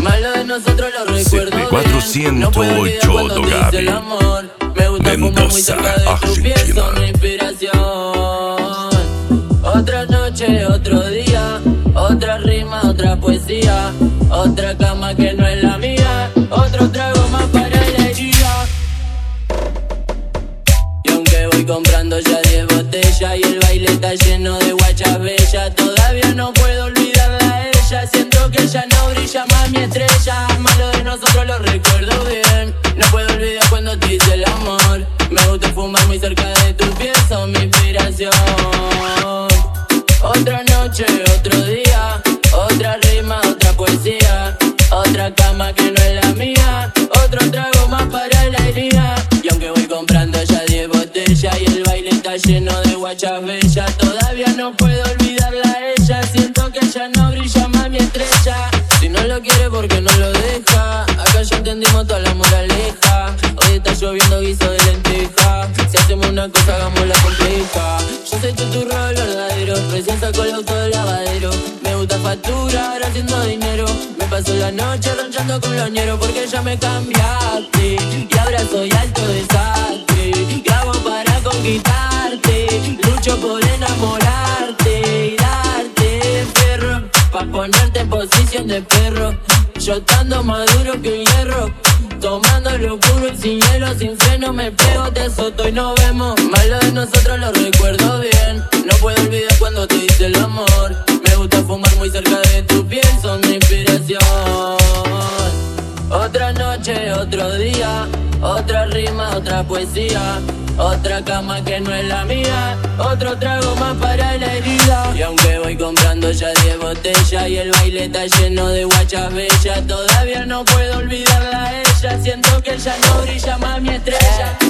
Malo de nosotros lo recuerdo bien. No puedo olvidar cuando te hice el amor. Me gusta fumar muy cerca de tu piel, son mi inspiración. Otra noche, otro día, otra rima, otra poesía, otra cama que no es la mía, otro trago más para la herida. Y aunque voy comprando ya 10 botellas y el baile está lleno de guachas bellas, todavía no puedo olvidarla a ella. Siento que ella no brilla más mi estrella. Malo de nosotros lo recuerdo bien. No puedo olvidar cuando te hice el amor. Me gusta fumar muy cerca de tu piel, son mi inspiración. Otra noche, otro día, otra rima, otra poesía, otra cama que no es la mía, otro trago más para la herida. Y aunque voy comprando ya 10 botellas y el baile está lleno de guachas bellas, todavía no puedo olvidarla a ella. Siento que ella no brilla más mi estrella. Si no lo quiere, ¿por qué no lo deja? Acá ya entendimos toda la moraleja. Hoy está lloviendo guiso de lenteja. Si hacemos una cosa, hagámosla compleja. Yo soy tu rol verdadero, recién saco el auto del lavadero. Me gusta facturar haciendo dinero. Me paso la noche ranchando con los ñeros porque ya me cambiaste y ahora soy alto desastre. Grabo para conquistarte, lucho por enamorarte y darte perro, pa' ponerte en posición de perro. Yo estando más duro que un hierro, tomando lo puro y sin hielo, sin freno me pego, te azoto y nos vemos. Malo de nosotros lo recuerdo bien. No puedo olvidar cuando te hice el amor. Me gusta fumar muy cerca de tu piel, son mi inspiración. Otra noche, otro día, otra rima, otra poesía, otra cama que no es la mía, otro trago más para la herida. Y aunque voy comprando ya 10 botellas y el baile está lleno de guachas bellas, todavía no puedo olvidarla a ella. Siento que ella no brilla más mi estrella.